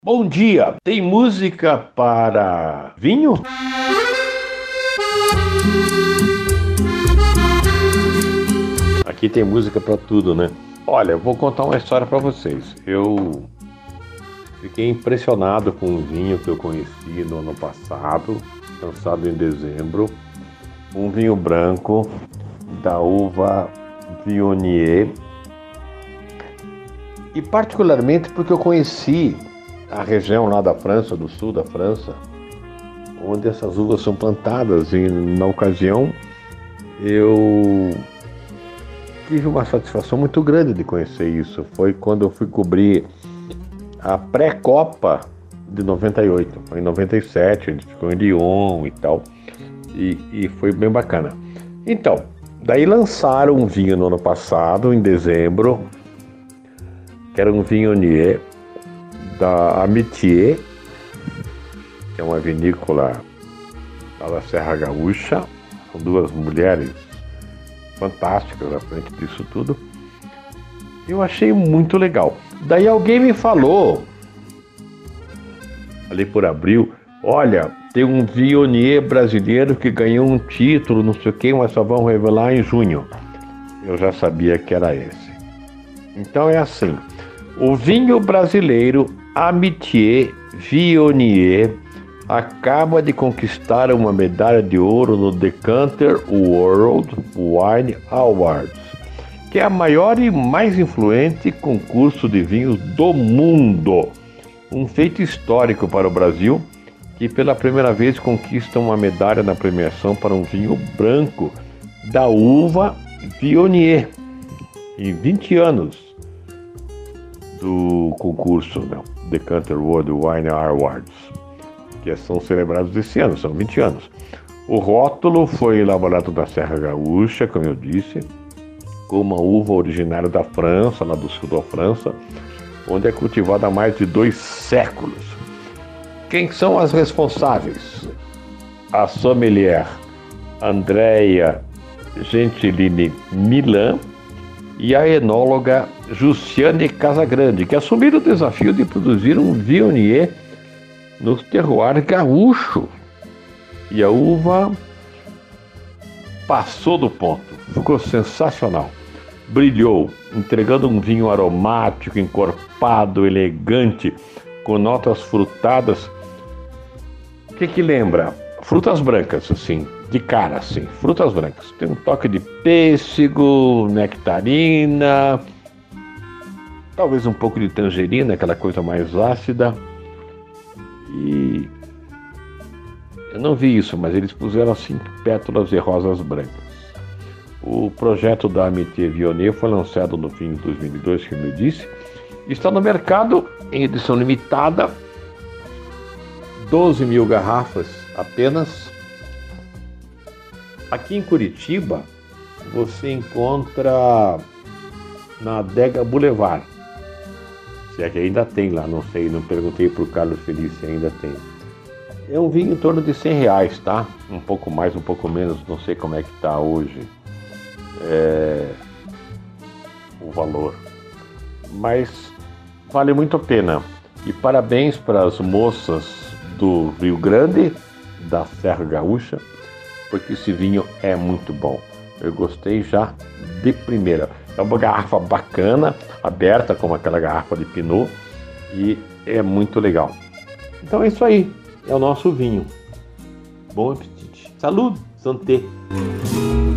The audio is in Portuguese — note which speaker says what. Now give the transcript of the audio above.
Speaker 1: Bom dia! Tem música para vinho? Aqui tem música para tudo, né? Olha, eu vou contar uma história para vocês. Eu fiquei impressionado com um vinho que eu conheci no ano passado, lançado em dezembro. Um vinho branco da uva Viognier. E particularmente porque eu conheci a região lá da França, do sul da França, onde essas uvas são plantadas, e na ocasião eu tive uma satisfação muito grande de conhecer isso. Foi quando eu fui cobrir a pré-copa de 98, foi em 97, a gente ficou em Lyon e tal, e foi bem bacana. Então, daí lançaram um vinho no ano passado, em dezembro, que era um Viognier da Amitié, que é uma vinícola lá da Serra Gaúcha, com duas mulheres fantásticas à frente disso tudo. Eu achei muito legal. Daí alguém me falou, ali por abril, olha, tem um Viognier brasileiro que ganhou um título, não sei o que, mas só vão revelar em junho. Eu já sabia que era esse. Então é assim, o vinho brasileiro Amitié Viognier acaba de conquistar uma medalha de ouro no Decanter World Wine Awards, que é a maior e mais influente concurso de vinhos do mundo. Um feito histórico para o Brasil, que pela primeira vez conquista uma medalha na premiação para um vinho branco da uva Viognier, em 20 anos do concurso, né? Decanter World Wine Awards, que são celebrados esse ano, são 20 anos. O rótulo foi elaborado na Serra Gaúcha, como eu disse, com uma uva originária da França, lá do sul da França, onde é cultivada há mais de 2 séculos. Quem são as responsáveis? A sommelier Andrea Gentilini Milan e a enóloga Jussiane Casagrande, que assumiram o desafio de produzir um Viognier no terroir gaúcho. E a uva passou do ponto, ficou sensacional. Brilhou, entregando um vinho aromático, encorpado, elegante, com notas frutadas. O que lembra? Frutas brancas, assim, de cara, assim, frutas brancas. Tem um toque de pêssego, nectarina, talvez um pouco de tangerina, aquela coisa mais ácida. E eu não vi isso, mas eles puseram assim pétalas de rosas brancas. O projeto da Amitié Viognier foi lançado no fim de 2002, como eu disse. Está no mercado em edição limitada, 12 mil garrafas apenas. Aqui em Curitiba, você encontra na Adega Boulevard. Se é que ainda tem lá, não sei, não perguntei para o Carlos Feliz se ainda tem. É um vinho em torno de R$100, tá? Um pouco mais, um pouco menos, não sei como é que está hoje o valor. Mas vale muito a pena. E parabéns para as moças do Rio Grande, da Serra Gaúcha, porque esse vinho é muito bom. Eu gostei já de primeira. É uma garrafa bacana, aberta como aquela garrafa de Pinot, e é muito legal. Então é isso aí, é o nosso vinho. Bom apetite. Saúde, santé.